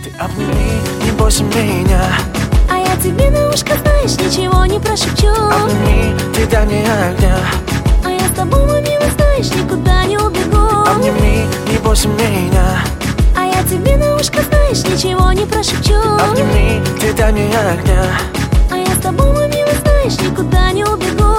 Ты обними, не бойся меня. А я тебе на ушко, знаешь, ничего не прошепчу. Обними, ты дай мне огня. А я с тобой, мой милый, знаешь, никуда не убегу. Обними, не бойся меня. А я тебе на ушко, знаешь, ничего не прошепчу. Обними, ты дай мне огня. А я с тобой, мой милый, знаешь, никуда не убегу.